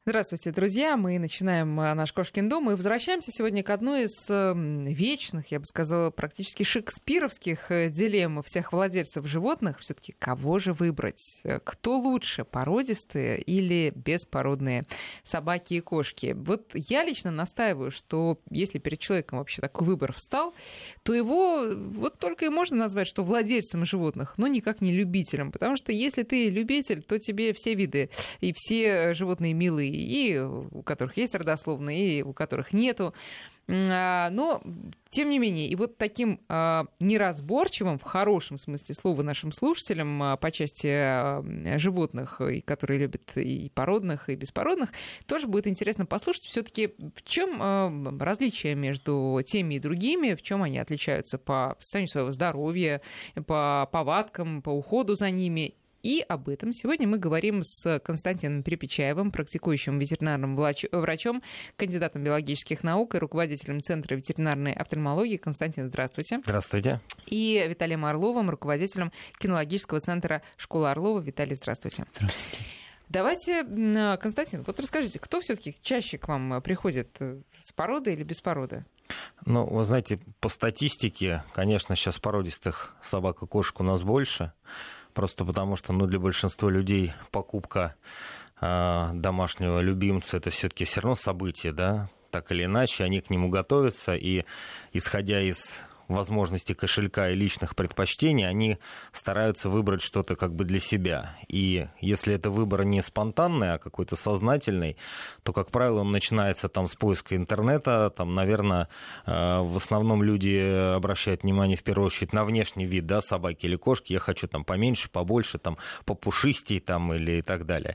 Здравствуйте, друзья. Мы начинаем наш Кошкин дом и возвращаемся сегодня к одной из вечных, я бы сказала, практически шекспировских дилемм всех владельцев животных. Все-таки кого же выбрать? Кто лучше, породистые или беспородные собаки и кошки? Вот я лично настаиваю, что если перед человеком вообще такой выбор встал, то его вот только и можно назвать, что владельцем животных, но никак не любителем. Потому что если ты любитель, то тебе все виды и все животные милые, и у которых есть родословные, и у которых нету. Но, тем не менее, и вот таким неразборчивым, в хорошем смысле слова, нашим слушателям по части животных, которые любят и породных, и беспородных, тоже будет интересно послушать все-таки, в чем различие между теми и другими, в чем они отличаются по состоянию своего здоровья, по повадкам, по уходу за ними. И об этом сегодня мы говорим с Константином Перепечаевым, практикующим ветеринарным врачом, кандидатом биологических наук и руководителем Центра ветеринарной офтальмологии. Константин, здравствуйте. Здравствуйте. И Виталием Орловым, руководителем кинологического центра «Школа Орлова». Виталий, здравствуйте. Здравствуйте. Давайте, Константин, вот расскажите, кто все-таки чаще к вам приходит, с породы или без породы? Ну, вы знаете, по статистике, конечно, сейчас породистых собак и кошек у нас больше. Просто потому что для большинства людей покупка домашнего любимца — это все-таки все равно событие, да? Так или иначе, они к нему готовятся, и, исходя из возможностей кошелька и личных предпочтений, они стараются выбрать что-то как бы для себя. И если это выбор не спонтанный, а какой-то сознательный, то, как правило, он начинается там с поиска интернета. Там, наверное, в основном люди обращают внимание в первую очередь на внешний вид, да, собаки или кошки. Я хочу там поменьше, побольше, там, попушистей там, или и так далее.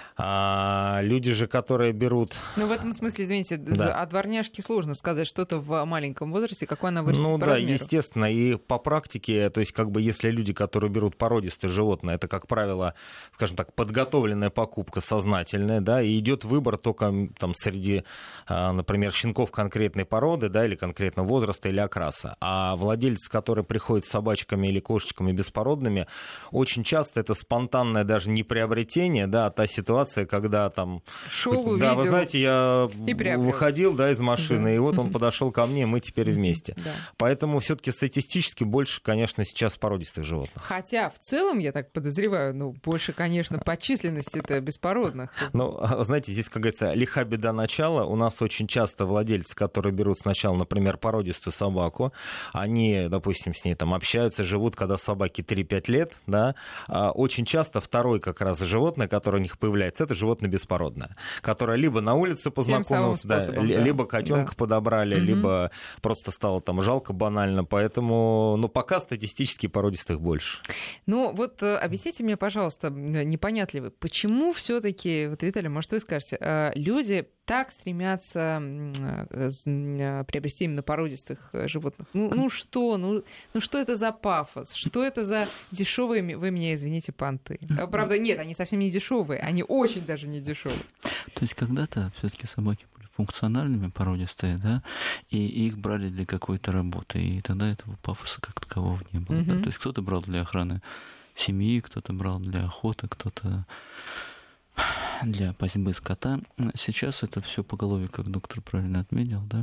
А люди же, которые берут... Ну, в этом смысле, извините, да. О дворняжке сложно сказать что-то в маленьком возрасте, какой она вырастет по да, размеру. Естественно, и по практике, то есть как бы если люди, которые берут породистые животные, это, как правило, скажем так, подготовленная покупка, сознательная, да, и идет выбор только там среди, например, щенков конкретной породы, да, или конкретного возраста, или окраса. А владельцы, которые приходят с собачками или кошечками беспородными, очень часто это спонтанное даже не приобретение, да, а та ситуация, когда там... Шел, увидел. Да, вы знаете, я выходил, да, из машины, да. И вот он подошел ко мне, мы теперь вместе. Да. Поэтому все-таки статистически больше, конечно, сейчас породистых животных. Хотя в целом, я так подозреваю, больше, конечно, по численности-то беспородных. Ну, знаете, здесь, как говорится, лиха беда начала. У нас очень часто владельцы, которые берут сначала, например, породистую собаку, они, допустим, с ней там общаются, живут, когда собаке 3-5 лет, да, очень часто второй как раз животное, которое у них появляется, это животное беспородное, которое либо на улице познакомилось, способом, да, либо котенка подобрали, либо просто стало там жалко банально, поэтому, пока статистически породистых больше. Ну, вот объясните мне, пожалуйста, непонятливо, почему все-таки, вот, Виталий, может, вы скажете, люди так стремятся приобрести именно породистых животных? Что это за пафос? Что это за дешевые, вы меня извините, понты? Правда, нет, они совсем не дешевые, они очень даже не дешевые. То есть когда-то все-таки собаки были функциональными, породистые, да, и их брали для какой-то работы, и тогда этого пафоса как такового не было. Да? То есть кто-то брал для охраны семьи, кто-то брал для охоты, кто-то для пастьбы скота. Сейчас это все поголовье, как доктор правильно отметил, да,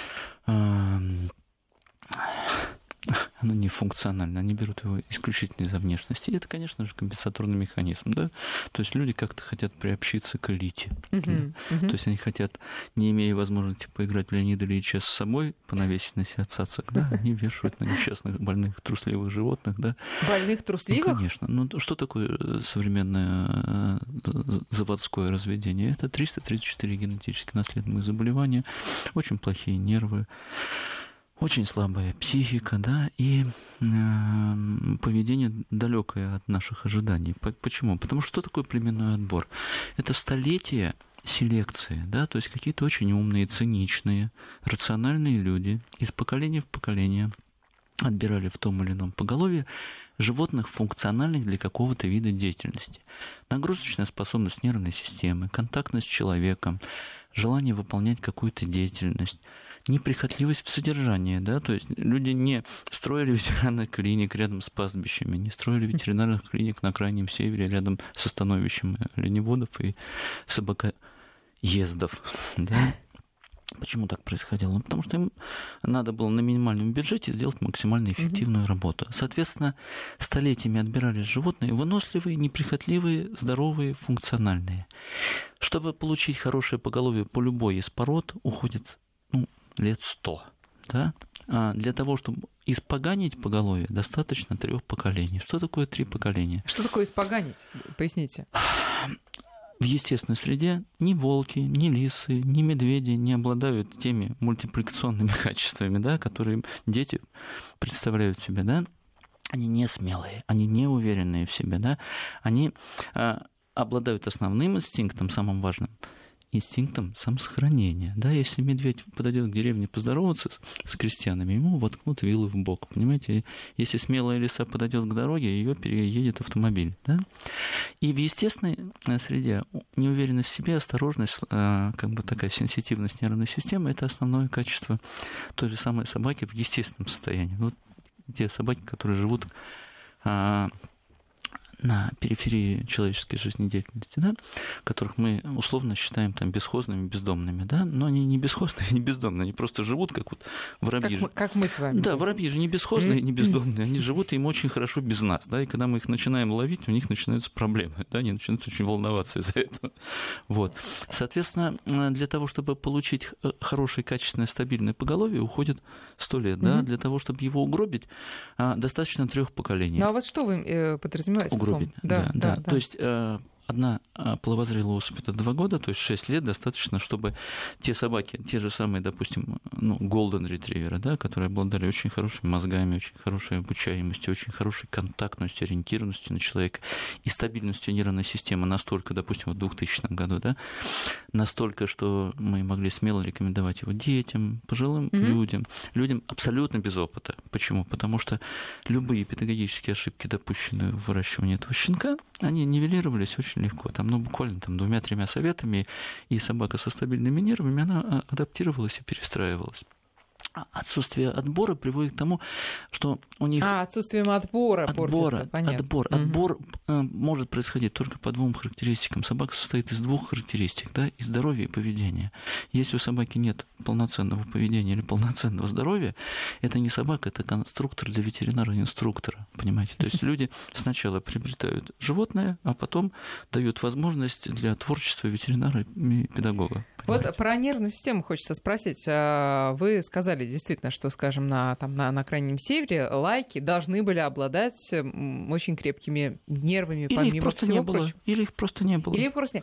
оно не функционально, они берут его исключительно из-за внешности. И это, конечно же, компенсаторный механизм, да. То есть люди как-то хотят приобщиться к элите. То есть они хотят, не имея возможности поиграть в Леонида Ильича с собой, понавесить на себя цацок, да, они вешают на несчастных, больных, трусливых животных, да. Больных, трусливых? Ну, конечно. Что такое современное заводское разведение? Это 334 генетически наследуемые заболевания, очень плохие нервы, очень слабая психика, да, и поведение далекое от наших ожиданий. Почему? Потому что такое племенной отбор? Это столетия селекции, да, то есть какие-то очень умные, циничные, рациональные люди из поколения в поколение отбирали в том или ином поголовье животных, функциональных для какого-то вида деятельности. Нагрузочная способность нервной системы, контактность с человеком, желание выполнять какую-то деятельность, неприхотливость в содержании, да, то есть люди не строили ветеринарных клиник рядом с пастбищами, не строили ветеринарных клиник на Крайнем Севере рядом со становищем оленеводов и съездов, да. Почему так происходило? Ну, потому что им надо было на минимальном бюджете сделать максимально эффективную работу. Соответственно, столетиями отбирались животные выносливые, неприхотливые, здоровые, функциональные. Чтобы получить хорошее поголовье по любой из пород, уходит лет 100. Да? А для того, чтобы испоганить поголовье, достаточно 3 поколений. Что такое 3 поколения? Что такое испоганить? Поясните. В естественной среде ни волки, ни лисы, ни медведи не обладают теми мультипликационными качествами, да, которые дети представляют себе. Да? Они не смелые, они не уверенные в себе. Да? Они обладают основным инстинктом, самым важным, инстинктом самосохранения. Да, если медведь подойдет к деревне поздороваться с крестьянами, ему воткнут вилы в бок. Понимаете? Если смелая лиса подойдет к дороге, ее переедет автомобиль. Да? И в естественной среде неуверенность в себе, осторожность, как бы такая сенситивность нервной системы — это основное качество той же самой собаки в естественном состоянии. Вот те собаки, которые живут на периферии человеческой жизнедеятельности, да, которых мы условно считаем там бесхозными, бездомными, да, но они не бесхозные, не бездомные, они просто живут как вот воробьи. Как мы с вами. Да, воробьи же не бесхозные, не бездомные, они живут, и им очень хорошо без нас, да, и когда мы их начинаем ловить, у них начинаются проблемы, да, они начинают очень волноваться из-за этого. Вот. Соответственно, для того, чтобы получить хорошее, качественное, стабильное поголовье, уходит 100 лет, да, для того, чтобы его угробить, достаточно 3 поколений. Ну а вот что вы подразумеваете? Угробить, да. То есть одна половозрелая особь — это 2 года, то есть 6 лет достаточно, чтобы те собаки, те же самые, допустим, голден ретриверы, да, которые обладали очень хорошими мозгами, очень хорошей обучаемостью, очень хорошей контактностью, ориентированностью на человека и стабильностью нервной системы настолько, допустим, в 2000 году, да, настолько, что мы могли смело рекомендовать его детям, пожилым людям абсолютно без опыта. Почему? Потому что любые педагогические ошибки, допущенные в выращивании этого щенка, они нивелировались очень легко. Там, буквально 2-3 советами, и собака со стабильными нервами, она адаптировалась и перестраивалась. Отсутствие отбора приводит к тому, что у них... отсутствием отбора портится, понятно. Отбор может происходить только по 2 характеристикам. Собака состоит из 2 характеристик, да, и здоровья, и поведения. Если у собаки нет полноценного поведения или полноценного здоровья, это не собака, это конструктор для ветеринара-инструктора, понимаете? То есть люди сначала приобретают животное, а потом дают возможность для творчества ветеринара и педагога. Понимаете? Вот про нервную систему хочется спросить. Вы сказали действительно, что, скажем, на Крайнем Севере лайки должны были обладать очень крепкими нервами, помимо всего прочего. Или их просто не было.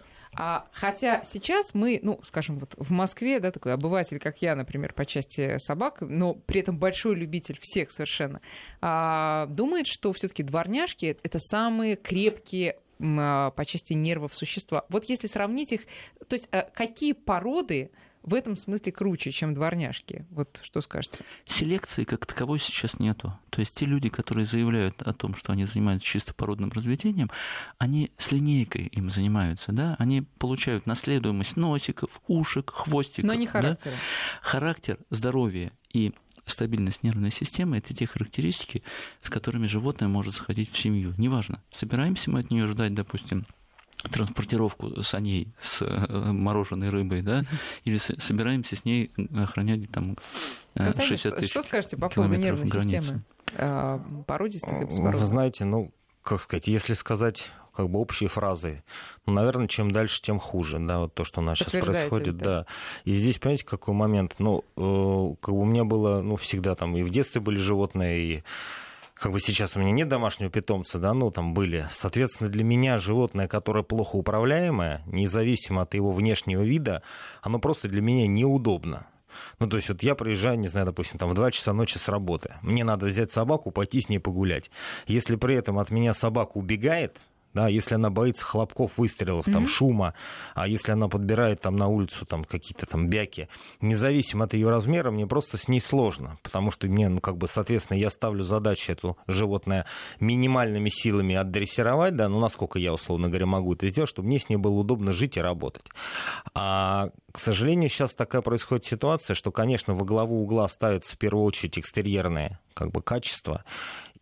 Хотя сейчас мы, скажем, вот в Москве, да, такой обыватель, как я, например, по части собак, но при этом большой любитель всех совершенно, думает, что все-таки дворняжки — это самые крепкие по части нервов существа. Вот если сравнить их, то есть какие породы в этом смысле круче, чем дворняжки? Вот что скажете? Селекции как таковой сейчас нету. То есть те люди, которые заявляют о том, что они занимаются чисто породным разведением, они с линейкой им занимаются, да? Они получают наследуемость носиков, ушек, хвостиков. Но не характера. Да? Характер, здоровье и стабильность нервной системы — это те характеристики, с которыми животное может заходить в семью. Неважно, собираемся мы от нее ждать, допустим, транспортировку саней с мороженой рыбой, да, или собираемся с ней охранять там 60 тысяч. Что скажете по поводу нервной системы? Породистых и беспородных? Вы знаете, если сказать общие фразы, наверное, чем дальше, тем хуже, да, вот то, что у нас сейчас происходит, да. И здесь, понимаете, какой момент, у меня было, всегда там и в детстве были животные, и сейчас у меня нет домашнего питомца, да, были. Соответственно, для меня животное, которое плохо управляемое, независимо от его внешнего вида, оно просто для меня неудобно. То есть я приезжаю, не знаю, допустим, в 2 часа ночи с работы. Мне надо взять собаку, пойти с ней погулять. Если при этом от меня собака убегает, да, если она боится хлопков, выстрелов, шума, а если она подбирает на улицу какие-то бяки, независимо от ее размера, мне просто с ней сложно, потому что мне, соответственно, я ставлю задачу это животное минимальными силами отдрессировать, да, насколько я, условно говоря, могу это сделать, чтобы мне с ней было удобно жить и работать. А, к сожалению, сейчас такая происходит ситуация, что, конечно, во главу угла ставятся в первую очередь экстерьерные качества.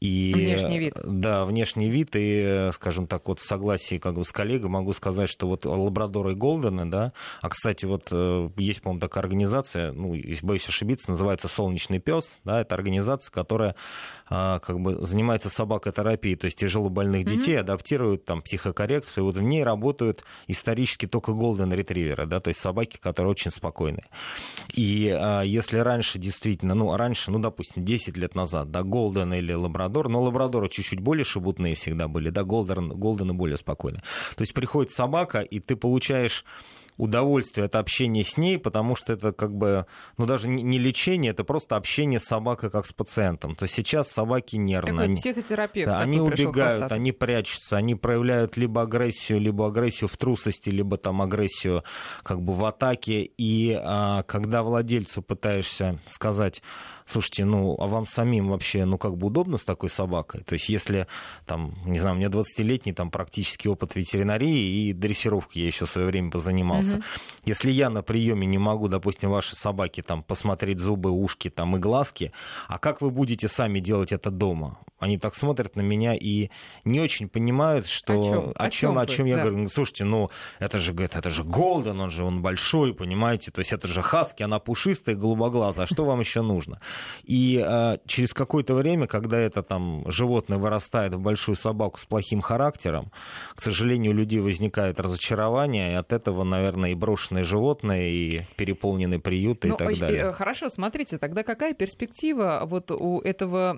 И, внешний вид. Да, внешний вид, и, скажем так, вот в согласии как бы с коллегой могу сказать, что вот лабрадоры и голдены, да, а, кстати, вот есть, по-моему, такая организация, ну, если боюсь ошибиться, называется «Солнечный пес», да, это организация, которая как бы занимается собакотерапией, то есть тяжелобольных детей адаптируют там психокоррекцию, вот в ней работают исторически только голден-ретриверы, да, то есть собаки, которые очень спокойные. И если раньше действительно, допустим, 10 лет назад, да, голден или лабрадор, но лабрадоры чуть-чуть более шебутные всегда были, да, голдены более спокойные. То есть приходит собака, и ты получаешь удовольствие от общения с ней, потому что это как бы, даже не лечение, это просто общение с собакой как с пациентом. То есть сейчас собаки нервные. Такой психотерапевт. Да, они убегают, они прячутся, они проявляют либо агрессию в трусости, либо там агрессию как бы в атаке. И когда владельцу пытаешься сказать: слушайте, а вам самим вообще, как бы удобно с такой собакой? То есть если, там, не знаю, у меня 20-летний там практически опыт ветеринарии и дрессировки, я еще в свое время позанимался. Если я на приеме не могу, допустим, вашей собаке там посмотреть зубы, ушки там и глазки, а как вы будете сами делать это дома? Они так смотрят на меня и не очень понимают, что о чем я говорю. Слушайте, это же голден, он большой, понимаете? То есть это же хаски, она пушистая, голубоглазая. А что вам еще нужно? И через какое-то время, когда это там животное вырастает в большую собаку с плохим характером, к сожалению, у людей возникает разочарование, и от этого, наверное, и брошенные животные, и переполненные приюты и так далее. Хорошо, смотрите, тогда какая перспектива вот у этого,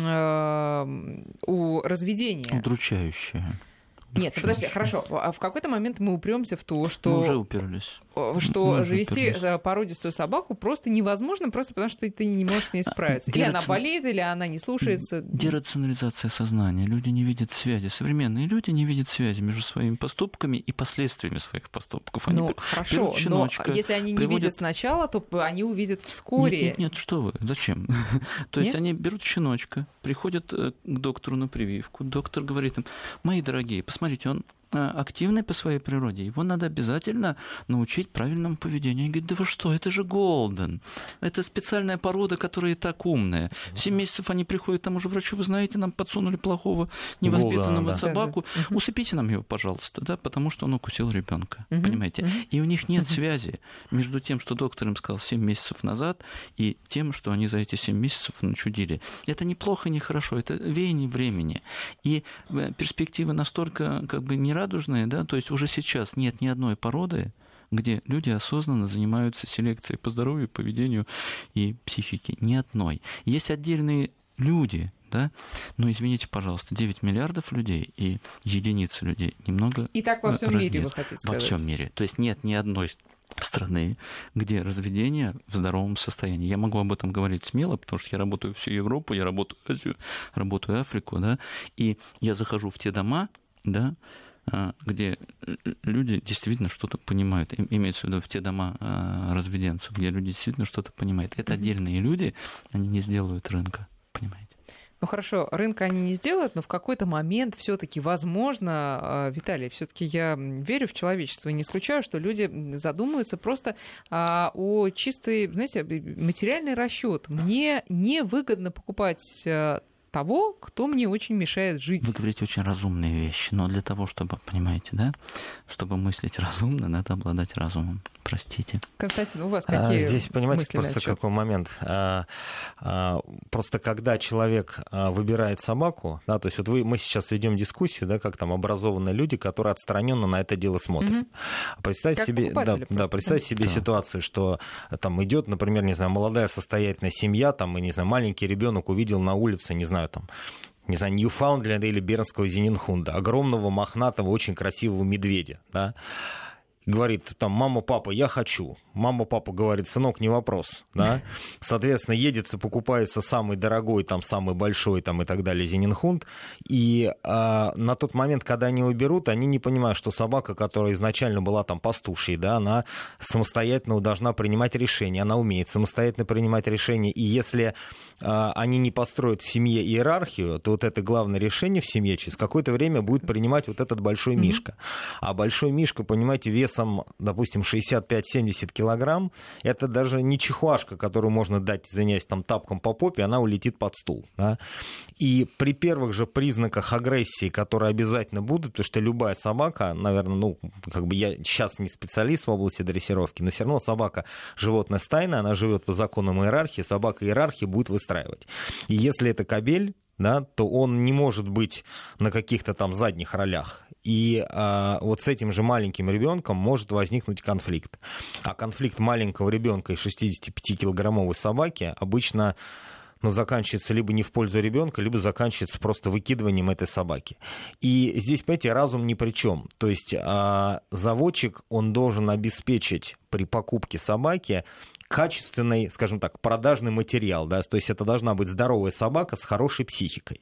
у разведения? Удручающая. Нет, подожди, хорошо. А в какой-то момент мы упремся в то, что... Мы уже уперлись. Что завести породистую собаку просто невозможно, просто потому что ты не можешь с ней справиться. Или она болеет, или она не слушается. Дерационализация сознания. Люди не видят связи. Современные люди не видят связи между своими поступками и последствиями своих поступков. Они хорошо, но если они не видят сначала, то они увидят вскоре. Нет, что вы, зачем? То есть они берут щеночка, приходят к доктору на прививку, доктор говорит им: мои дорогие, посмотрите, он активный по своей природе, его надо обязательно научить правильному поведению. Они говорят: да вы что, это же голден, это специальная порода, которая и так умная. В 7 месяцев они приходят к тому же врачу: вы знаете, нам подсунули плохого, невоспитанного собаку, усыпите нам его, пожалуйста, да, потому что он укусил ребенка, понимаете? И у них нет связи между тем, что доктор им сказал 7 месяцев назад, и тем, что они за эти 7 месяцев начудили. Это не плохо, не хорошо, это веяние времени. И перспективы настолько как бы нерадужные, да, то есть уже сейчас нет ни одной породы, где люди осознанно занимаются селекцией по здоровью, поведению и психике. Ни одной. Есть отдельные люди, да, но извините, пожалуйста, 9 миллиардов людей и единицы людей немного. И так во всем мире, вы хотите сказать? Во всем мире. То есть нет ни одной страны, где разведение в здоровом состоянии. Я могу об этом говорить смело, потому что я работаю всю Европу, я работаю Азию, работаю Африку, да, и я захожу в те дома, да, где люди действительно что-то понимают. Имеется в виду в те дома разведенцев, где люди действительно что-то понимают. Это отдельные люди, они не сделают рынка, понимаете? Хорошо, рынка они не сделают, но в какой-то момент все-таки, возможно, Виталий, все-таки я верю в человечество и не исключаю, что люди задумаются просто о чистой, знаете, материальный расчет. Мне невыгодно покупать того, кто мне очень мешает жить. Вы говорите очень разумные вещи, но для того, чтобы, понимаете, да, чтобы мыслить разумно, надо обладать разумом. Простите. Константин, у вас какие здесь, понимаете, мысли просто какой момент. Просто когда человек выбирает собаку, да, то есть вот мы сейчас ведем дискуссию, да, как там образованные люди, которые отстраненно на это дело смотрят. Представьте себе, ситуацию, что там идет, например, не знаю, молодая состоятельная семья, там, и, не знаю, маленький ребенок увидел на улице, не знаю, Ньюфаундленда или бернского зенинхунда, огромного, мохнатого, очень красивого медведя, да, говорит там: мама, папа, я хочу. Мама, папа говорит: сынок, не вопрос, да. Соответственно, едется, покупается самый дорогой, там, самый большой, там, и так далее, зенинхунд. И на тот момент, когда они его берут, они не понимают, что собака, которая изначально была там пастушей, да, она самостоятельно должна принимать решения, она умеет самостоятельно принимать решения. И если они не построят в семье иерархию, то вот это главное решение в семье через какое-то время будет принимать вот этот большой мишка. А большой мишка, понимаете, вес весом, допустим, 65-70 килограмм, это даже не чихуашка, которую можно дать, извиняюсь, там, тапком по попе, она улетит под стул. Да? И при первых же признаках агрессии, которые обязательно будут, потому что любая собака, наверное, я сейчас не специалист в области дрессировки, но все равно собака животное стайное, она живет по законам иерархии, собака иерархии будет выстраивать. И если это кобель, да, то он не может быть на каких-то там задних ролях. И вот с этим же маленьким ребенком может возникнуть конфликт. А конфликт маленького ребенка и 65-килограммовой собаки обычно заканчивается либо не в пользу ребенка, либо заканчивается просто выкидыванием этой собаки. И здесь, понимаете, разум ни при чем. То есть заводчик, он должен обеспечить при покупке собаки качественный, скажем так, продажный материал, да, то есть это должна быть здоровая собака с хорошей психикой.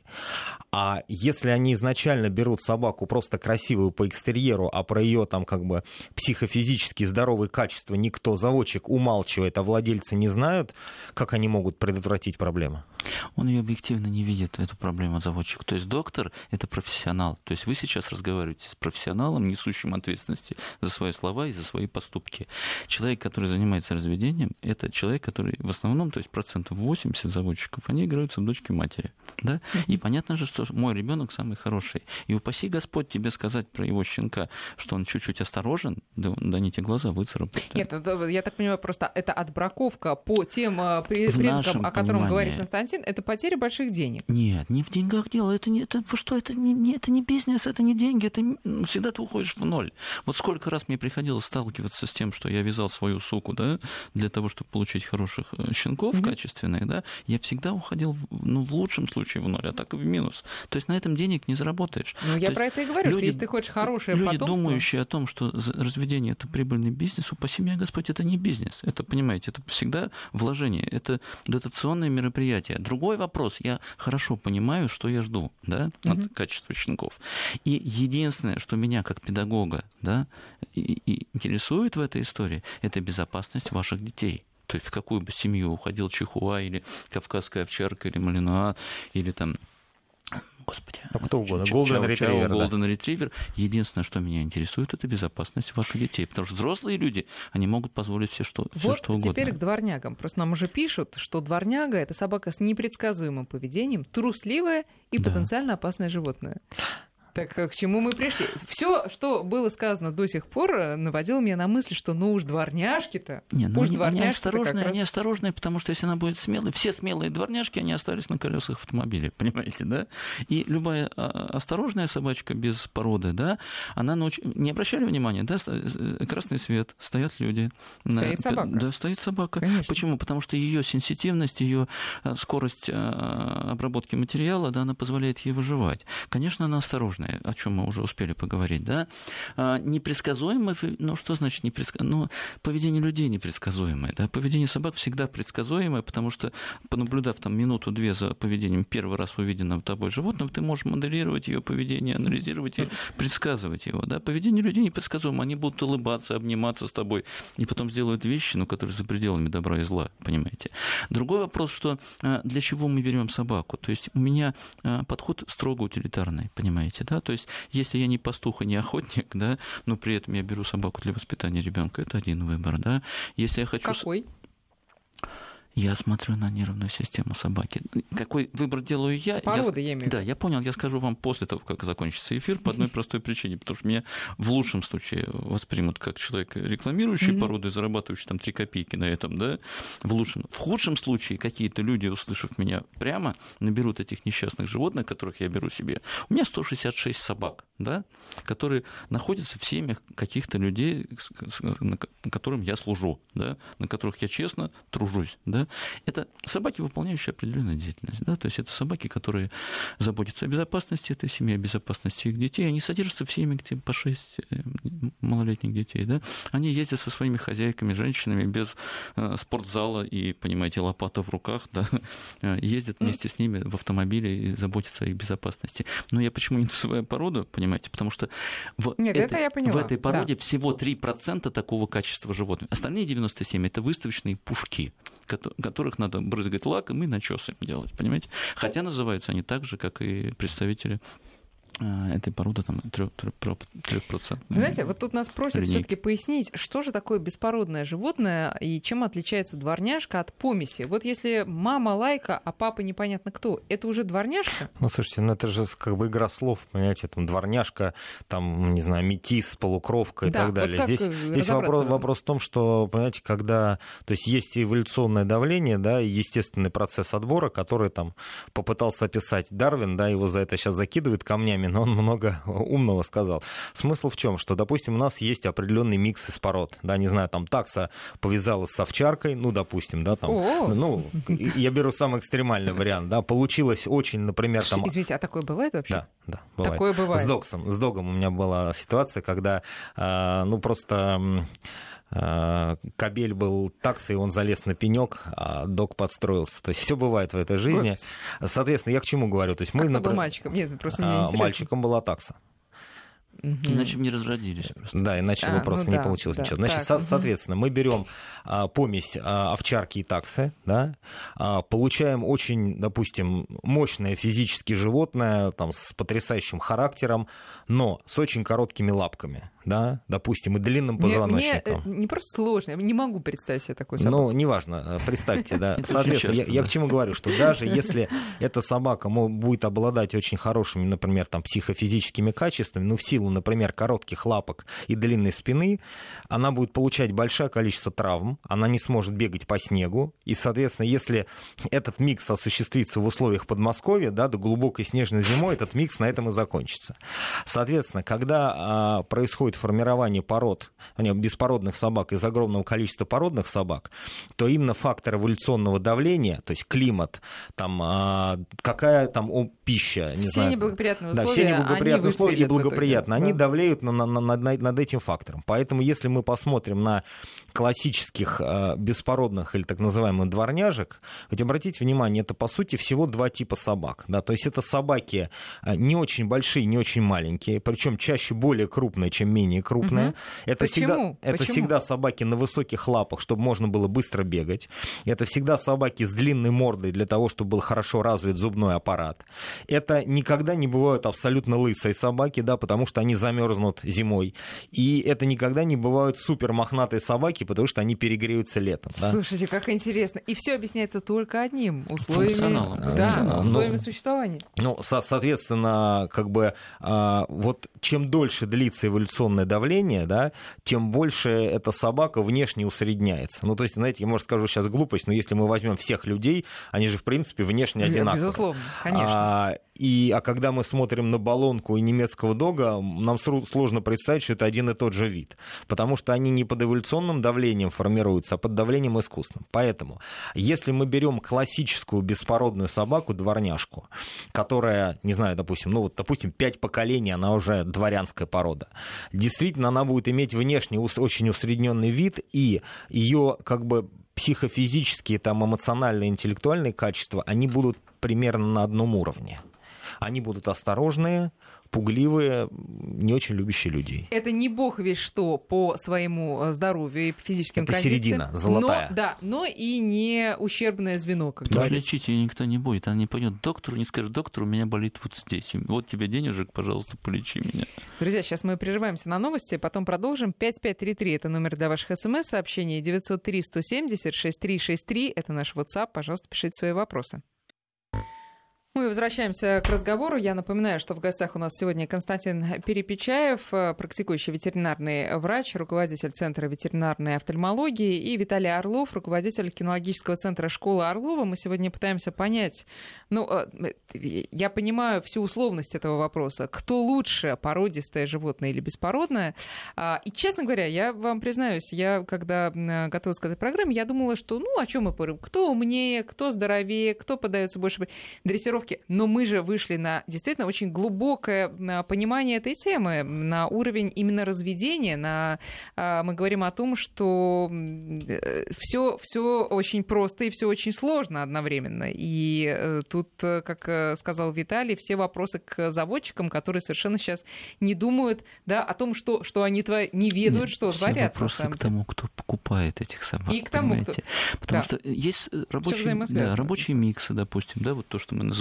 А если они изначально берут собаку просто красивую по экстерьеру, а про ее там как бы психофизические здоровые качества никто, заводчик, умалчивает, а владельцы не знают, как они могут предотвратить проблему? Он ее объективно не видит, эту проблему, заводчик. То есть доктор — это профессионал. То есть вы сейчас разговариваете с профессионалом, несущим ответственности за свои слова и за свои поступки. Человек, который занимается разведением, это человек, который в основном, то есть 80% заводчиков, они играются в дочки матери. Да? И понятно же, что мой ребенок самый хороший. И упаси Господь тебе сказать про его щенка, что он чуть-чуть осторожен, да они тебе глаза выцарапают. Да? Нет, я так понимаю, просто это отбраковка по тем признакам, о котором говорит Константин, это потеря больших денег. Нет, не в деньгах дело. Это не бизнес, это не деньги, это всегда ты уходишь в ноль. Вот сколько раз мне приходилось сталкиваться с тем, что я вязал свою суку, да, для того, чтобы получить хороших щенков качественных, да, я всегда уходил, в лучшем случае в ноль, а так и в минус. То есть на этом денег не заработаешь. Я про это и говорю, что если ты хочешь хорошее потомство... Люди, думающие о том, что разведение — это прибыльный бизнес, упаси меня Господь, это не бизнес. Это, понимаете, это всегда вложение, это дотационное мероприятие. Другой вопрос, я хорошо понимаю, что я жду, да, от качества щенков. И единственное, что меня как педагога, да, и интересует в этой истории, это безопасность ваших детей. То есть в какую бы семью уходил чихуа или кавказская овчарка, или малинуа, или там... Господи, кто угодно, Голден ретривер. Единственное, что меня интересует, это безопасность ваших детей. Потому что взрослые люди, они могут позволить все что угодно. Вот теперь к дворнягам. Просто нам уже пишут, что дворняга — это собака с непредсказуемым поведением, трусливое и потенциально опасное животное. Так к чему мы пришли? Все, что было сказано до сих пор, наводило меня на мысль, что уж дворняжки-то... Они осторожные, потому что если она будет смелой... Все смелые дворняжки, они остались на колесах автомобиля, понимаете, да? И любая осторожная собачка без породы, да, она не обращали внимания, да, красный свет, стоят люди. Стоит собака. Да, стоит собака. Конечно. Почему? Потому что ее сенситивность, ее скорость обработки материала, да, она позволяет ей выживать. Конечно, она осторожна, о чем мы уже успели поговорить, да, непредсказуемое, что значит непредсказуемое? Поведение людей непредсказуемое, да, поведение собак всегда предсказуемое, потому что, понаблюдав там минуту-две за поведением первый раз увиденного тобой животного, ты можешь моделировать ее поведение, анализировать и предсказывать его, да, поведение людей непредсказуемо, они будут улыбаться, обниматься с тобой, и потом сделают вещи, которые за пределами добра и зла, понимаете. Другой вопрос, что для чего мы берем собаку, то есть у меня подход строго утилитарный, понимаете, да, то есть если я не пастух и не охотник, да, но при этом я беру собаку для воспитания ребенка, это один выбор, да. Если я хочу... Какой? Я смотрю на нервную систему собаки. Какой выбор делаю я? Породы, я имею в виду. Да, я понял, я скажу вам после того, как закончится эфир, по одной простой причине, потому что меня в лучшем случае воспримут как человек, рекламирующий породу и зарабатывающий там 3 копейки на этом, да, в лучшем. В худшем случае какие-то люди, услышав меня прямо, наберут этих несчастных животных, которых я беру себе. У меня 166 собак, да, которые находятся в семьях каких-то людей, которым я служу, да, на которых я честно тружусь, да. Это собаки, выполняющие определенную деятельность. Да? То есть это собаки, которые заботятся о безопасности этой семьи, о безопасности их детей. Они содержатся в семьях, где по 6 малолетних детей. Да? Они ездят со своими хозяйками, женщинами, без спортзала и, понимаете, лопата в руках. Да? Ездят вместе с ними в автомобиле и заботятся о их безопасности. Но я почему не называю породу, понимаете? Потому что в этой породе всего 3% такого качества животных. Остальные 97% — это выставочные пушки, которых надо брызгать лаком и начесы делать, понимаете? Хотя называются они так же, как и представители этой породы там 3%. Вы знаете, вот тут нас просят линейки. все-таки пояснить, что же такое беспородное животное и чем отличается дворняжка от помеси. Вот если мама лайка, а папа непонятно кто, это уже дворняжка? Ну, слушайте, это же как бы игра слов, понимаете, там дворняжка, там, не знаю, метис, полукровка и Да, так далее. вот как Здесь вопрос в том, что, понимаете, когда, то есть есть эволюционное давление, да, и естественный процесс отбора, который там попытался описать Дарвин, да, его за это сейчас закидывают камнями, но он много умного сказал. Смысл в чем? Что, допустим, у нас есть определенный микс из пород. Да, не знаю, там такса повязалась с овчаркой, ну, допустим, да, там, ну, я беру самый экстремальный вариант, да, получилось очень, например, там... Извините, а такое бывает вообще? Да, бывает. Такое бывает. С догом у меня была ситуация, когда, ну, просто... кобель был таксой, он залез на пенек, а дог подстроился. То есть все бывает в этой жизни. Соответственно, я к чему говорю? То есть мы, кто был мальчиком? Нет, просто мне интересно. Мальчиком была такса. Иначе бы не разродились просто. Да, иначе бы просто не получилось ничего. Значит, соответственно, мы берем помесь овчарки и таксы, да, получаем очень, допустим, мощное физически животное, там, с потрясающим характером, но с очень короткими лапками, да, допустим, и длинным позвоночником. Мне не просто сложно, я не могу представить себе такую собаку. Ну, неважно, представьте, да. Соответственно, я к чему говорю, что даже если эта собака будет обладать очень хорошими, например, там, психофизическими качествами, ну, в силу, например, коротких лапок и длинной спины, она будет получать большое количество травм, она не сможет бегать по снегу, и, соответственно, если этот микс осуществится в условиях Подмосковья, да, до глубокой снежной зимой, этот микс на этом и закончится. Соответственно, когда происходит формирование пород, беспородных собак из огромного количества породных собак, то именно фактор эволюционного давления, то есть климат, там, какая там пища, не знаю. Все неблагоприятные условия, все неблагоприятные условия и благоприятные, они давлеют над этим фактором. Поэтому, если мы посмотрим на классических беспородных или так называемых дворняжек, ведь обратите внимание, это по сути всего два типа собак. Да? То есть это собаки не очень большие, не очень маленькие, причем чаще более крупные, чем менее крупные. Угу. Это всегда собаки на высоких лапах, чтобы можно было быстро бегать. Это всегда собаки с длинной мордой для того, чтобы был хорошо развит зубной аппарат. Это никогда не бывают абсолютно лысые собаки, да, потому что они замерзнут зимой. И это никогда не бывают супер мохнатые собаки, потому что они перегреются летом. Да? Слушайте, как интересно. И все объясняется только одним условиями существования. Ну, соответственно, как бы вот чем дольше длится эволюционное давление, да, тем больше эта собака внешне усредняется. Ну, то есть, знаете, я, может, скажу сейчас глупость, но если мы возьмем всех людей, они же, в принципе, внешне одинаковые. Безусловно, конечно. А когда мы смотрим на баллонку и немецкого дога, нам сложно представить, что это один и тот же вид. Потому что они не под эволюционным давлением формируются, а под давлением искусственным. Поэтому, если мы берем классическую беспородную собаку, дворняжку, которая, не знаю, допустим, 5 поколений, она уже дворянская порода, действительно, она будет иметь внешне очень усредненный вид, и ее как бы психофизические, там, эмоциональные, интеллектуальные качества, они будут примерно на одном уровне. Они будут осторожные, пугливые, не очень любящие людей. Это не бог весь что по своему здоровью и физическим это кондициям. Середина, золотая. Но и не ущербное звено. Да, лечить ее никто не будет. Она не пойдет к доктору, не скажет: доктор, у меня болит вот здесь. Вот тебе денежек, пожалуйста, полечи меня. Друзья, сейчас мы прерываемся на новости, потом продолжим. 5533 — это номер для ваших смс-сообщений. 903-170-6363 — это наш WhatsApp. Пожалуйста, пишите свои вопросы. Мы возвращаемся к разговору. Я напоминаю, что в гостях у нас сегодня Константин Перепечаев, практикующий ветеринарный врач, руководитель Центра ветеринарной офтальмологии, и Виталий Орлов, руководитель кинологического центра «Школа Орлова». Мы сегодня пытаемся понять, я понимаю всю условность этого вопроса, кто лучше, породистое животное или беспородное. И, честно говоря, я вам признаюсь, я, когда готовилась к этой программе, я думала, что, о чем мы говорим, кто умнее, кто здоровее, кто поддается больше дрессировке. Но мы же вышли на действительно очень глубокое понимание этой темы, на уровень именно разведения. Мы говорим о том, что все очень просто и все очень сложно одновременно. И тут, как сказал Виталий, все вопросы к заводчикам, которые совершенно сейчас не думают, да, о том, что они не ведают, что творят. Вопросы к тому, кто покупает этих собак. И к тому, кто... Потому что есть рабочие миксы, допустим, да, вот то, что мы называем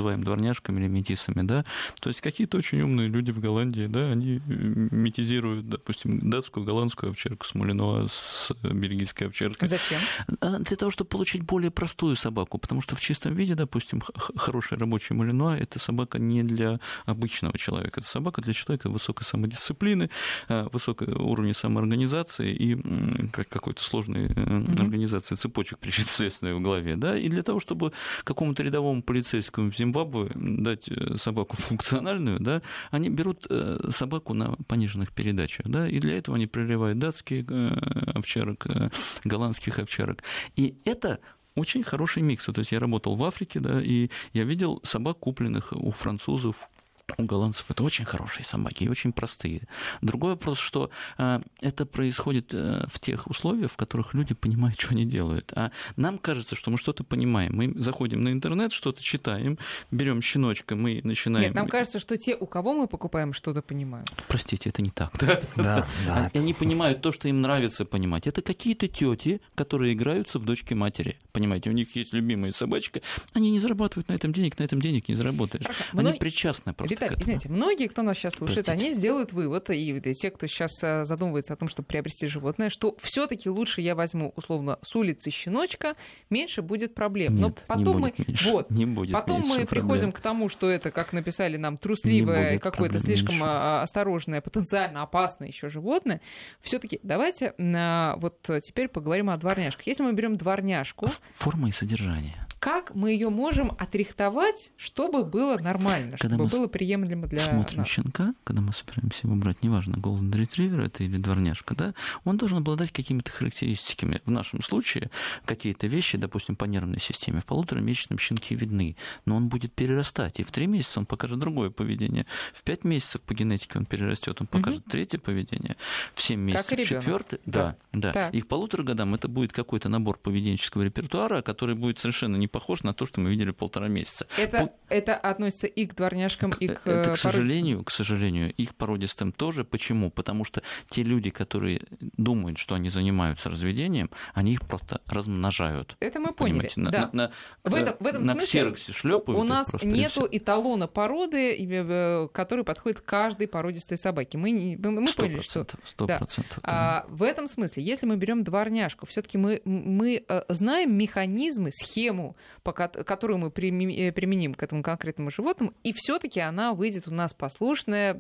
называем дворняжками или метисами, да, то есть какие-то очень умные люди в Голландии, да, они метизируют, допустим, датскую, голландскую овчарку с малинуа, с бельгийской овчаркой. Зачем? Для того, чтобы получить более простую собаку, потому что в чистом виде, допустим, хороший рабочий малинуа — это собака не для обычного человека, это собака для человека высокой самодисциплины, высокого уровня самоорганизации и какой-то сложной организации цепочек причинно-следственной в голове, да, и для того, чтобы какому-то рядовому полицейскому в Зимбабве дать собаку функциональную, да, они берут собаку на пониженных передачах, да, и для этого они проливают датских овчарок, голландских овчарок. И это очень хороший микс. То есть я работал в Африке, да, и я видел собак, купленных у французов, у голландцев. Это очень хорошие собаки и очень простые. Другой вопрос, что это происходит в тех условиях, в которых люди понимают, что они делают. А нам кажется, что мы что-то понимаем. Мы заходим на интернет, что-то читаем, берем щеночка, мы начинаем... Нет, нам кажется, что те, у кого мы покупаем, что-то понимают. Простите, это не так. Да. Они понимают то, что им нравится понимать. Это какие-то тети, которые играются в дочки матери. Понимаете, у них есть любимая собачка, они не зарабатывают на этом денег не заработаешь. Они причастны просто. Извините, многие, кто нас сейчас слушает, они сделают вывод, и те, кто сейчас задумывается о том, чтобы приобрести животное, что все-таки лучше я возьму, условно, с улицы щеночка, меньше будет проблем. Нет, но потом мы приходим к тому, что это, как написали нам, трусливое, какое-то слишком осторожное, потенциально опасное еще животное. Все-таки давайте вот теперь поговорим о дворняжках. Если мы берем дворняжку... Форма и содержание. Как мы ее можем отрихтовать, чтобы было нормально, чтобы было приемлемо для смотрим нас? Щенка, когда мы собираемся его брать, неважно, Golden Retriever это или дворняжка, да, он должен обладать какими-то характеристиками. В нашем случае какие-то вещи, допустим, по нервной системе, в 1,5-месячном щенке видны, но он будет перерастать, и в 3 месяца он покажет другое поведение, в 5 месяцев по генетике он перерастет, он покажет третье поведение, в 7 месяцев четвертое. Да. И к 1,5 годам это будет какой-то набор поведенческого репертуара, который будет совершенно не похож на то, что мы видели 1,5 месяца. Это относится и к дворняжкам, и к породистым? К сожалению, и к породистым тоже. Почему? Потому что те люди, которые думают, что они занимаются разведением, они их просто размножают. Это мы поняли. Да. В этом на смысле ксероксе шлепают. У нас нету эталона породы, который подходит каждой породистой собаке. Мы поняли, что... 100%. Да. В этом смысле, если мы берем дворняжку, все-таки мы знаем механизмы, схему, которую мы применим к этому конкретному животному, и все-таки она выйдет у нас послушная,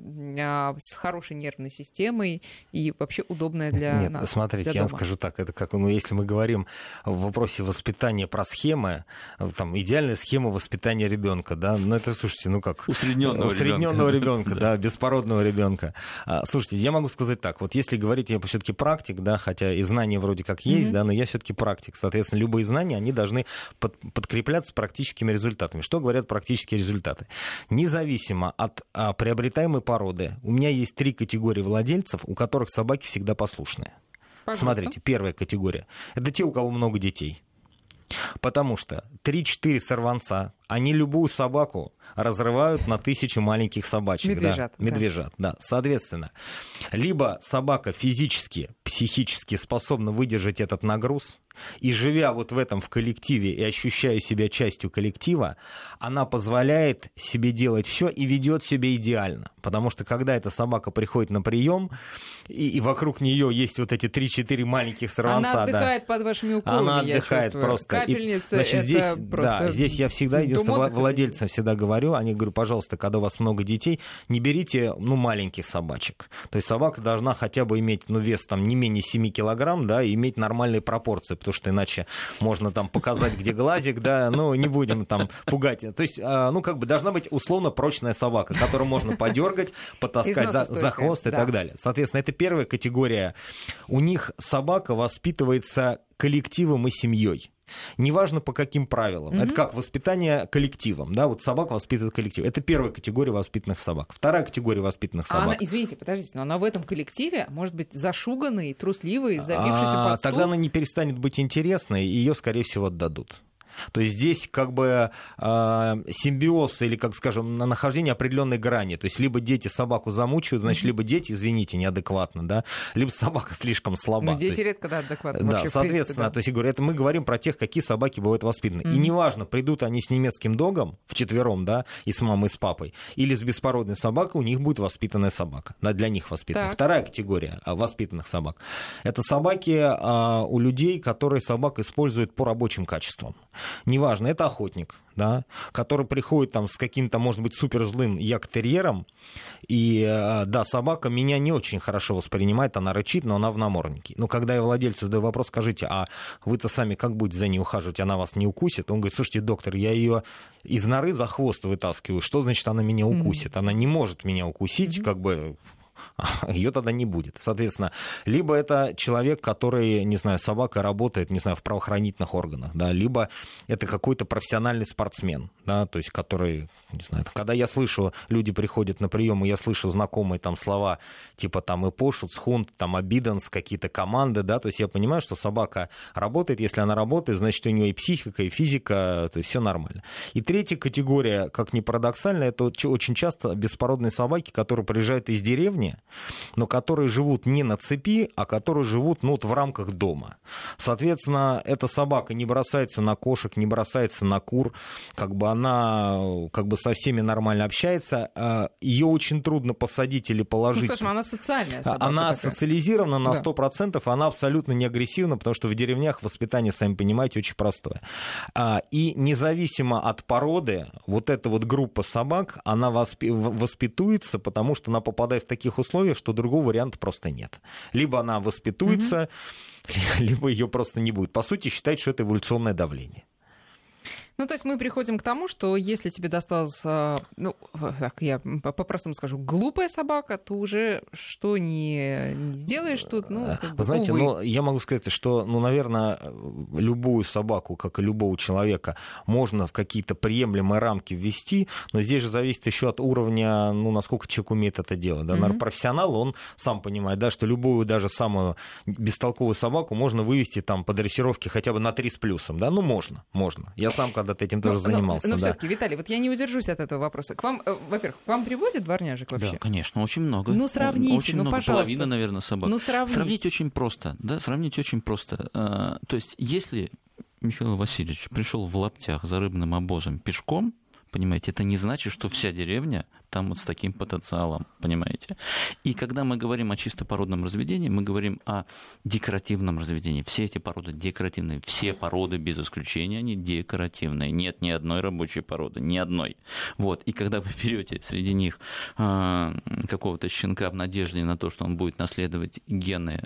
с хорошей нервной системой и вообще удобная для нас. Нет, смотрите, я вам скажу так, это как, если мы говорим в вопросе воспитания про схемы, там, идеальная схема воспитания ребенка, да, это, слушайте, усредненного ребенка, да, беспородного ребенка. Слушайте, я могу сказать так, вот если говорить, я все-таки практик, да, хотя и знания вроде как есть, да, но я все-таки практик, соответственно, любые знания, они должны подкрепляться практическими результатами. Что говорят практические результаты? Независимо от приобретаемой породы, у меня есть 3 категории владельцев, у которых собаки всегда послушные. Пожалуйста. Смотрите, первая категория — это те, у кого много детей. Потому что 3-4 сорванца, они любую собаку разрывают на 1000 маленьких собачек. Медвежат, да. Соответственно, либо собака физически, психически способна выдержать этот нагруз, и живя вот в этом в коллективе и ощущая себя частью коллектива, она позволяет себе делать все и ведет себя идеально. Потому что когда эта собака приходит на прием, и вокруг нее есть вот эти 3-4 маленьких сорванца. Она отдыхает под вашими уколами, она отдыхает просто. Капельница, значит, здесь я всегда единственное владельцам всегда говорю, они говорят, пожалуйста, когда у вас много детей, не берите маленьких собачек. То есть собака должна хотя бы иметь вес там, не менее 7 килограмм, да, и иметь нормальные пропорции, потому что иначе можно там показать, где глазик, да, не будем там пугать. То есть, должна быть условно прочная собака, которую можно подергать, потаскать за хвост и так далее. Соответственно, это первая категория. У них собака воспитывается коллективом и семьей. Неважно по каким правилам. Это как воспитание коллективом. Да? Вот собака воспитывает коллектив. Это первая категория воспитанных собак. Вторая категория воспитанных собак. Она, извините, подождите, но она в этом коллективе может быть зашуганной, трусливой, забившейся под стул. Тогда она не перестанет быть интересной, и ее, скорее всего, отдадут. То есть здесь как бы симбиоз или, как скажем, нахождение определенной грани. То есть либо дети собаку замучают, значит, либо дети, извините, неадекватно, да, либо собака слишком слаба. Ну, дети редко, да, адекватно. Да, вообще, соответственно, принципе, да. то есть, я говорю, это мы говорим про тех, какие собаки бывают воспитаны. И неважно, придут они с немецким догом вчетвером, да, и с мамой, и с папой, или с беспородной собакой, у них будет воспитанная собака, да, для них воспитанная. Так. Вторая категория воспитанных собак — это собаки у людей, которые собак используют по рабочим качествам. Неважно, это охотник, да, который приходит там с каким-то, может быть, суперзлым як-терьером, и, да, собака меня не очень хорошо воспринимает, она рычит, но она в наморднике. Но когда я владельцу задаю вопрос, скажите, а вы-то сами как будете за ней ухаживать, она вас не укусит? Он говорит, слушайте, доктор, я ее из норы за хвост вытаскиваю, что значит она меня укусит? Она не может меня укусить, как бы... ее тогда не будет. Соответственно, либо это человек, который, не знаю, собакой работает, не знаю, в правоохранительных органах, да, либо это какой-то профессиональный спортсмен, да, то есть который, не знаю, когда я слышу, люди приходят на прием, и я слышу знакомые там слова, типа там «эпошут», «схунд», там «обиданс», какие-то команды, да, то есть я понимаю, что собака работает, если она работает, значит, у нее и психика, и физика, то есть все нормально. И третья категория, как ни парадоксально, это очень часто беспородные собаки, которые приезжают из деревни, но которые живут не на цепи, а которые живут, ну, вот в рамках дома. Соответственно, эта собака не бросается на кошек, не бросается на кур, как бы она как бы со всеми нормально общается. Ее очень трудно посадить или положить. Ну, слушай, она социальная собака. Она такая. социализирована на Да. 100%, она абсолютно не агрессивна, потому что в деревнях воспитание, сами понимаете, очень простое. И независимо от породы, вот эта вот группа собак, она воспитуется, потому что она попадает в таких условиях, что другого варианта просто нет. Либо она воспитуется, либо ее просто не будет. По сути, считать, что это эволюционное давление. Ну, то есть мы приходим к тому, что если тебе досталась, ну, так, я по-простому скажу, глупая собака, то уже что не сделаешь тут, ну, как бы, вы знаете, увы. ну, я могу сказать, что, ну, наверное, любую собаку, как и любого человека, можно в какие-то приемлемые рамки ввести, но здесь же зависит еще от уровня, ну, насколько человек умеет это делать. Да? Наверное, профессионал, он сам понимает, да, что любую, даже самую бестолковую собаку можно вывести там по дрессировке хотя бы на 3 с плюсом, да, ну, можно. Я сам когда-то этим тоже занимался. Но да. все-таки, Виталий, вот я не удержусь от этого вопроса. К вам, во-первых, к вам привозят дворняжек вообще? Да, конечно, очень много. Ну, сравните, очень ну, много, пожалуйста. половина, наверное, собак. Ну, сравните. Сравнить очень просто, да, сравнить очень просто. То есть, если Михаил Васильевич пришел в лаптях за рыбным обозом пешком, понимаете, это не значит, что вся деревня там вот с таким потенциалом, понимаете. И когда мы говорим о чисто породном разведении, мы говорим о декоративном разведении. Все эти породы декоративные, все породы без исключения, они декоративные. Нет ни одной рабочей породы, ни одной. Вот. И когда вы берете среди них какого-то щенка в надежде на то, что он будет наследовать гены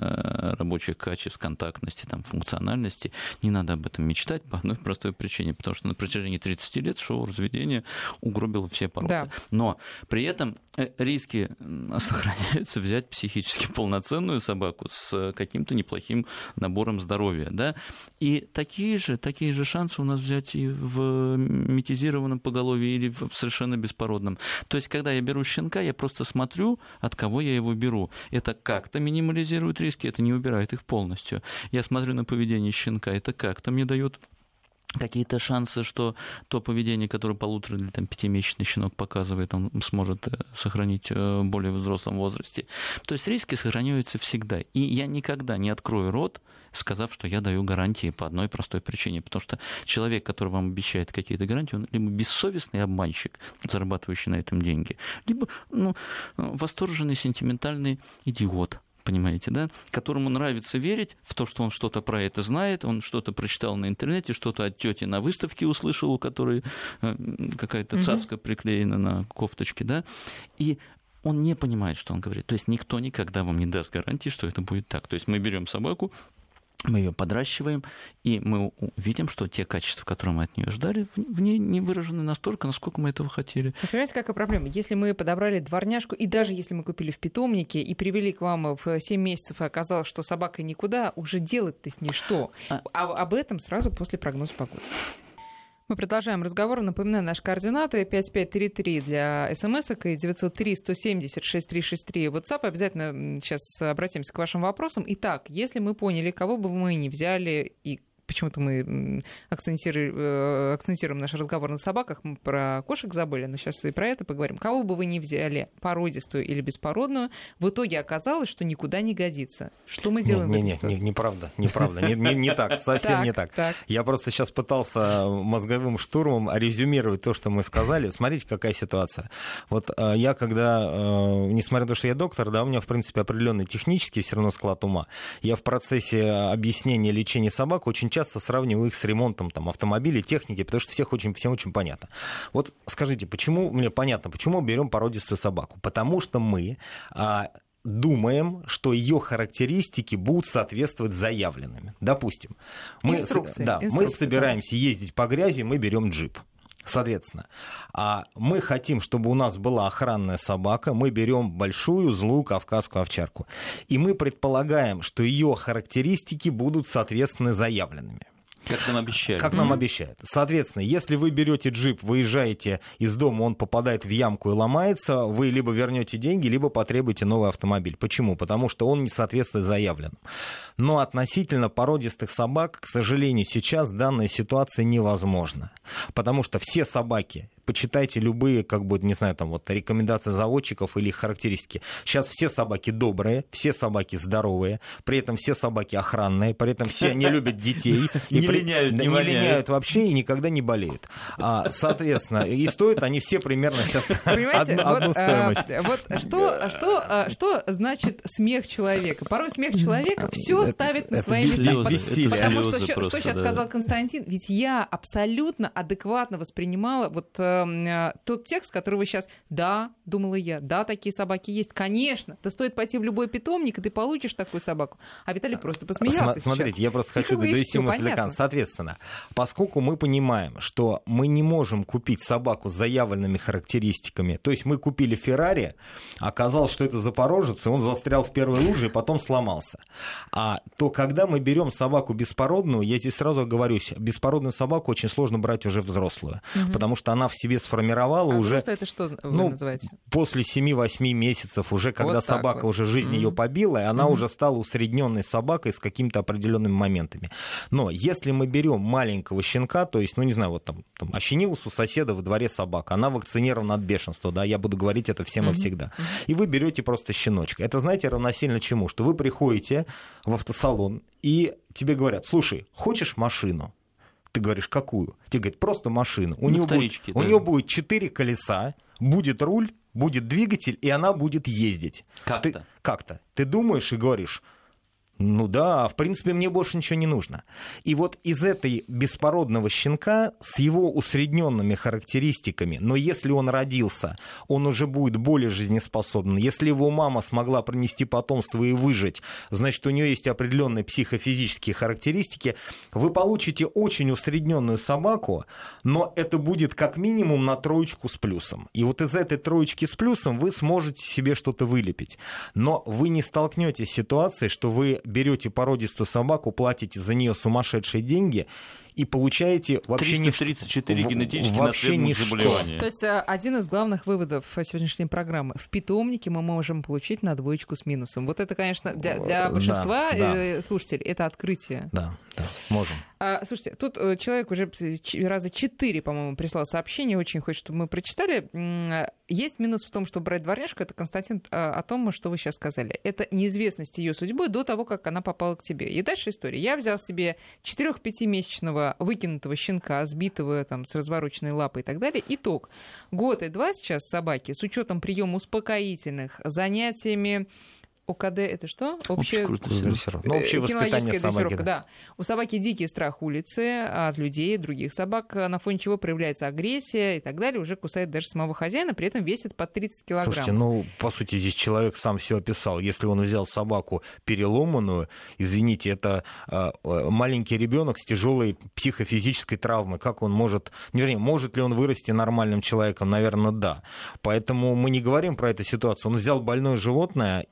рабочих качеств, контактности, там, функциональности, не надо об этом мечтать по одной простой причине, потому что на протяжении 30 лет шоу-разведение угробило все породы. Да. Но при этом риски сохраняются взять психически полноценную собаку с каким-то неплохим набором здоровья. Да? И такие же шансы у нас взять и в метизированном поголовье или в совершенно беспородном. То есть, когда я беру щенка, я просто смотрю, от кого я его беру. Это как-то минимализирует риски, это не убирает их полностью. Я смотрю на поведение щенка, это как-то мне дает какие-то шансы, что то поведение, которое 1,5- или 5-месячный щенок показывает, он сможет сохранить в более взрослом возрасте. То есть риски сохраняются всегда. И я никогда не открою рот, сказав, что я даю гарантии по одной простой причине. Потому что человек, который вам обещает какие-то гарантии, он либо бессовестный обманщик, зарабатывающий на этом деньги, либо восторженный, сентиментальный идиот. Понимаете, да? Которому нравится верить в то, что он что-то про это знает, он что-то прочитал на интернете, что-то от тети на выставке услышал, у которой какая-то цацка приклеена на кофточке, да, и он не понимает, что он говорит. То есть никто никогда вам не даст гарантии, что это будет так. То есть мы берем собаку, мы ее подращиваем, и мы видим, что те качества, которые мы от нее ждали, в ней не выражены настолько, насколько мы этого хотели. Вы понимаете, какая проблема? Если мы подобрали дворняжку, и даже если мы купили в питомнике и привели к вам в 7 месяцев, и оказалось, что собака никуда, уже делать-то с ней что? Об этом сразу после прогноза погоды. Мы продолжаем разговор. Напоминаю, наши координаты 5533 для смс-ок и 903-170-6363 WhatsApp. Обязательно сейчас обратимся к вашим вопросам. Итак, если мы поняли, кого бы мы ни взяли и почему-то мы акцентируем наш разговор на собаках, мы про кошек забыли, но сейчас и про это поговорим. Кого бы вы ни взяли, породистую или беспородную, в итоге оказалось, что никуда не годится. Что мы делаем в этой ситуации? Неправда. Не так, совсем не так. Я просто сейчас пытался мозговым штурмом резюмировать то, что мы сказали. Смотрите, какая ситуация. Вот я когда, несмотря на то, что я доктор, да, у меня, в принципе, определенный технический все равно склад ума, я в процессе объяснения лечения собак очень часто сравниваю их с ремонтом там, автомобилей, техники, потому что всем очень понятно. Вот скажите, почему, мне понятно, почему берем породистую собаку? Потому что мы думаем, что ее характеристики будут соответствовать заявленным. Допустим, мы собираемся ездить по грязи, мы берем джип. Соответственно, мы хотим, чтобы у нас была охранная собака, мы берем большую злую кавказскую овчарку. И мы предполагаем, что ее характеристики будут соответственно заявленными. Как нам обещают. Как нам обещают. Соответственно, если вы берете джип, выезжаете из дома, он попадает в ямку и ломается, вы либо вернете деньги, либо потребуете новый автомобиль. Почему? Потому что он не соответствует заявленному. Но относительно породистых собак, к сожалению, сейчас данная ситуация невозможна. Потому что все собаки, почитайте любые, не знаю, там вот рекомендации заводчиков или их характеристики. Сейчас все собаки добрые, все собаки здоровые, при этом все собаки охранные, при этом все не любят детей. Не линяют вообще и никогда не болеют. Соответственно, и стоят они все примерно сейчас одну стоимость. Вот что значит смех человека? Порой смех человека все ставит на свои места. Потому что сейчас сказал Константин, ведь я абсолютно адекватно воспринимала вот тот текст, который вы сейчас... Да, думала я, да, такие собаки есть. Конечно, да стоит пойти в любой питомник, и ты получишь такую собаку. А Виталий просто посмеялся. Смотрите, я просто хочу довести мысль до конца. Соответственно, поскольку мы понимаем, что мы не можем купить собаку с заявленными характеристиками, то есть мы купили Феррари, оказалось, что это запорожец, и он застрял в первой луже и потом сломался. То когда мы берем собаку беспородную, я здесь сразу оговорюсь, беспородную собаку очень сложно брать уже взрослую, потому что она в себе сформировала уже... Это что вы называете? После 7-8 месяцев, уже когда собака уже жизнь ее побила, и она уже стала усредненной собакой с какими-то определенными моментами. Но если мы берем маленького щенка, то есть, не знаю, вот там ощенилась у соседа во дворе собака, она вакцинирована от бешенства, да, я буду говорить это всем и всегда. И вы берете просто щеночка. Это, знаете, равносильно чему? Что вы приходите в автосалон, и тебе говорят: слушай, хочешь машину? Ты говоришь: какую? Тебе говорят: просто машину. У нее будет 4 колеса, будет руль, будет двигатель, и она будет ездить. Как-то. Ты думаешь и говоришь: ну да, в принципе, мне больше ничего не нужно. И вот из этой беспородного щенка с его усредненными характеристиками, но если он родился, он уже будет более жизнеспособен. Если его мама смогла принести потомство и выжить, значит, у нее есть определенные психофизические характеристики, вы получите очень усредненную собаку, но это будет как минимум на 3 с плюсом. И вот из этой 3 с плюсом вы сможете себе что-то вылепить. Но вы не столкнетесь с ситуацией, что вы берете породистую собаку, платите за нее сумасшедшие деньги и получаете вообще 334 генетически наследуемых заболевания. То есть один из главных выводов сегодняшней программы: в питомнике мы можем получить на 2 с минусом. Вот это, конечно, для большинства слушателей это открытие. Да, можем. Слушайте, тут человек уже раза 4, по-моему, прислал сообщение, очень хочет, чтобы мы прочитали. Есть минус в том, что брать дворняжку, это, Константин, о том, что вы сейчас сказали. Это неизвестность ее судьбы до того, как она попала к тебе. И дальше история. Я взял себе 4-5-месячного выкинутого щенка, сбитого там, с развороченной лапой и так далее. Итог. 1 год и 2 сейчас собаки с учетом приема успокоительных, занятиями ОКД — это что? Общее воспитание собаки. Да. У собаки дикий страх улицы от людей, других собак, на фоне чего проявляется агрессия и так далее, уже кусает даже самого хозяина, при этом весит под 30 килограмм. Слушайте, по сути, здесь человек сам все описал. Если он взял собаку переломанную, извините, это маленький ребенок с тяжелой психофизической травмой. Как он может ли он вырасти нормальным человеком? Наверное, да. Поэтому мы не говорим про эту ситуацию. Он взял больное животное и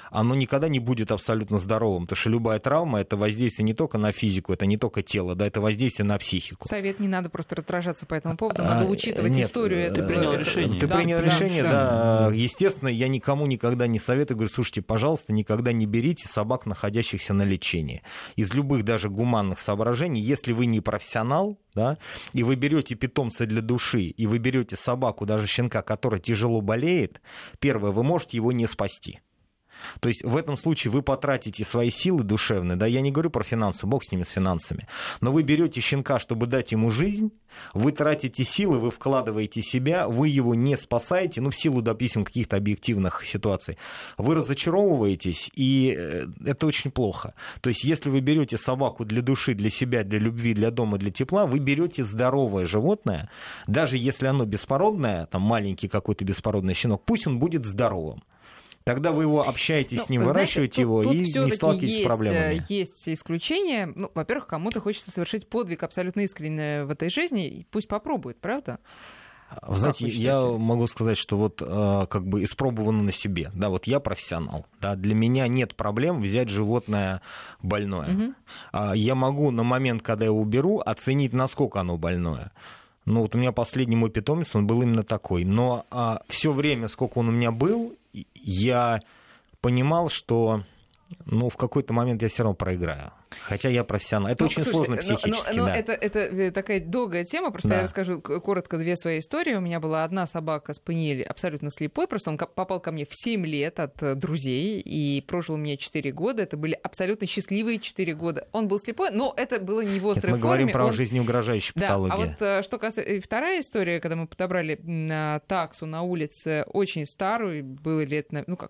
оно никогда не будет абсолютно здоровым, потому что любая травма — это воздействие не только на физику, это не только тело, да, это воздействие на психику. Совет: не надо просто раздражаться по этому поводу, надо учитывать историю. Ты принял решение. Ты принял решение, да. Естественно, я никому никогда не советую, говорю: слушайте, пожалуйста, никогда не берите собак, находящихся на лечении. Из любых даже гуманных соображений, если вы не профессионал, да, и вы берете питомца для души, и вы берете собаку, даже щенка, который тяжело болеет, первое, вы можете его не спасти. То есть в этом случае вы потратите свои силы душевные, да, я не говорю про финансы, бог с ними, с финансами, но вы берете щенка, чтобы дать ему жизнь, вы тратите силы, вы вкладываете себя, вы его не спасаете, ну, в силу, допустим, каких-то объективных ситуаций, вы разочаровываетесь, и это очень плохо. То есть если вы берете собаку для души, для себя, для любви, для дома, для тепла, вы берете здоровое животное, даже если оно беспородное, там маленький какой-то беспородный щенок, пусть он будет здоровым. Тогда вы его общаетесь с ним, выращиваете его и не сталкиваетесь с проблемами. Есть исключения. Ну, во-первых, кому-то хочется совершить подвиг абсолютно искренне в этой жизни, и пусть попробует, правда? Вы знаете, я могу сказать, что вот как бы испробовано на себе. Да, вот я профессионал. Да, для меня нет проблем взять животное больное. Я могу на момент, когда я его уберу, оценить, насколько оно больное. Ну, вот у меня последний мой питомец, он был именно такой. Но все время, сколько он у меня был, я понимал, что в какой-то момент я все равно проиграю. Хотя я профессионал. Это очень сложно психически. Да. Это такая долгая тема. Просто я расскажу коротко две свои истории. У меня была одна собака спаниель, абсолютно слепой. Просто он попал ко мне в 7 лет от друзей и прожил у меня 4 года. Это были абсолютно счастливые 4 года. Он был слепой, но это было не в острой форме. Мы говорим про жизнеугрожающую патологию. А вот что касается... Вторая история, когда мы подобрали таксу на улице, очень старую, было лет...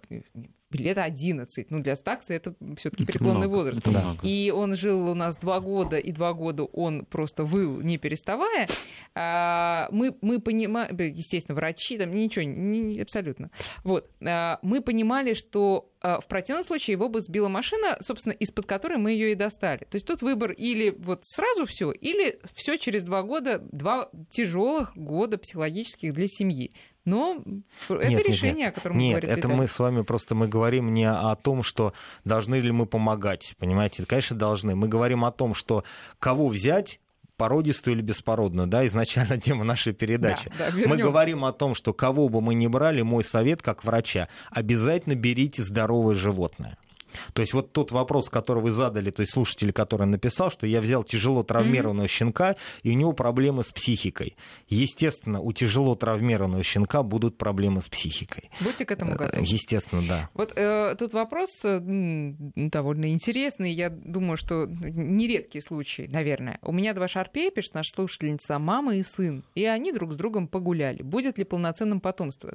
лет 11. Для таксы это все-таки преклонный возраст. И он жил у нас 2 года, и 2 года он просто выл, не переставая. Мы понимаем, естественно, врачи, там ничего, абсолютно. Вот. Мы понимали, что в противном случае его бы сбила машина, собственно, из-под которой мы ее и достали. То есть тут выбор или вот сразу все, или все через 2 года, 2 тяжелых года психологических для семьи. Но это решение, о котором говорит Виталий. Это мы с вами мы говорим не о том, что должны ли мы помогать, понимаете? Конечно, должны. Мы говорим о том, что кого взять, породистую или беспородную, да, изначально тема нашей передачи. Мы говорим о том, что кого бы мы ни брали, мой совет как врача, обязательно берите здоровое животное. То есть вот тот вопрос, который вы задали, то есть слушатель, который написал, что я взял тяжело травмированного щенка, и у него проблемы с психикой. Естественно, у тяжело травмированного щенка будут проблемы с психикой. Будьте к этому готовы. Естественно, да. Вот тут вопрос довольно интересный. Я думаю, что нередкий случай, наверное. У меня 2 шарпея, пишет наша слушательница, мама и сын. И они друг с другом погуляли. Будет ли полноценным потомство?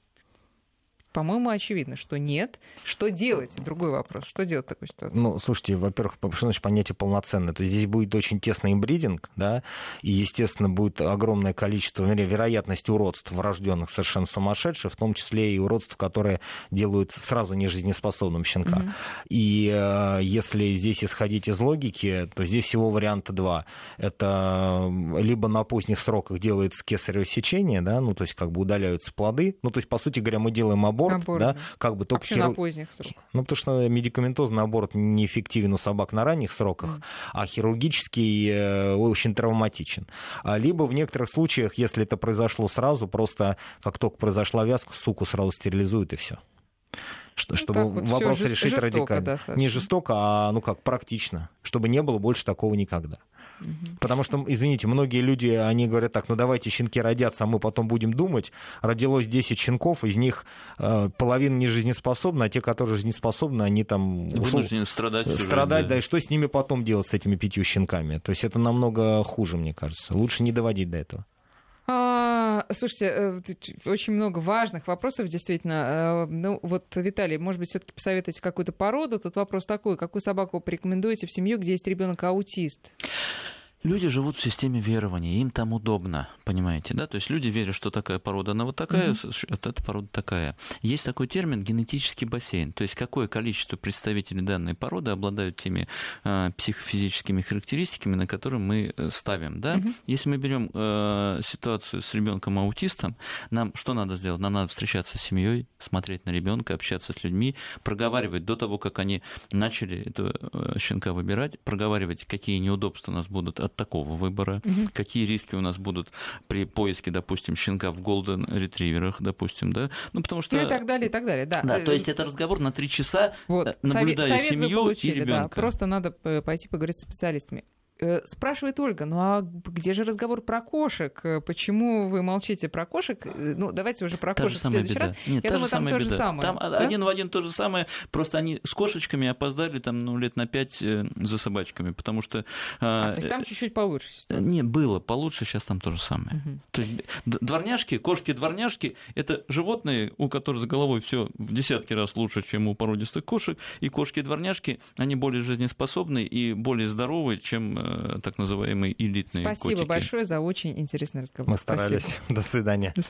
По-моему, очевидно, что нет. Что делать? Другой вопрос. Что делать в такой ситуации? Слушайте, во-первых, что значит понятие полноценное? То есть здесь будет очень тесный инбридинг, да, и, естественно, будет огромное количество, вероятность уродств врожденных совершенно сумасшедших, в том числе и уродств, которые делают сразу нежизнеспособным щенка. И если здесь исходить из логики, то здесь всего варианта 2. Это либо на поздних сроках делается кесарево сечение, да, то есть удаляются плоды. То есть, по сути говоря, мы делаем аборт, да, только на поздних сроках? Потому что медикаментозный аборт неэффективен у собак на ранних сроках, а хирургический очень травматичен. Либо в некоторых случаях, если это произошло сразу, просто как только произошла вязка, суку сразу стерилизуют и все. Чтобы вопрос решить радикально. Достаточно. Не жестоко, а практично, чтобы не было больше такого никогда. Потому что, извините, многие люди, они говорят так, давайте щенки родятся, а мы потом будем думать. Родилось 10 щенков, из них половина не жизнеспособна, а те, которые жизнеспособны, они там... Вынуждены страдать, да, и что с ними потом делать, с этими 5 щенками? То есть это намного хуже, мне кажется. Лучше не доводить до этого. Слушайте, очень много важных вопросов, действительно. Виталий, может быть, все-таки посоветуете какую-то породу? Тут вопрос такой: какую собаку порекомендуете в семью, где есть ребенок аутист? Люди живут в системе верований, им там удобно, понимаете, да? То есть люди верят, что такая порода, она вот такая, эта порода такая. Есть такой термин генетический бассейн, то есть какое количество представителей данной породы обладают теми психофизическими характеристиками, на которые мы ставим, да? Если мы берем ситуацию с ребенком-аутистом, нам что надо сделать? Нам надо встречаться с семьей, смотреть на ребенка, общаться с людьми, проговаривать до того, как они начали этого щенка выбирать, проговаривать, какие неудобства у нас будут от такого выбора, какие риски у нас будут при поиске, допустим, щенка в голден-ретриверах, допустим, да, ну, потому что... Ну, и так далее, да. Да, то есть это разговор на 3 часа, вот. наблюдая совет семью вы получили, и ребенка. Да. Просто надо пойти поговорить с специалистами. Спрашивает Ольга, ну а где же разговор про кошек? Почему вы молчите про кошек? Ну, давайте уже про кошек в следующий раз. Нет, я думаю, там то же самое. Там да? один в один то же самое, просто они с кошечками опоздали там, лет на 5 за собачками, потому что... то есть там чуть-чуть получше ситуация. Не, было получше, сейчас там то же самое. То есть дворняжки, кошки-дворняжки — это животные, у которых с головой все в десятки раз лучше, чем у породистых кошек, и кошки-дворняжки, они более жизнеспособны и более здоровые, чем так называемые элитные котики. Спасибо большое за очень интересный разговор. Мы старались. Спасибо. До свидания.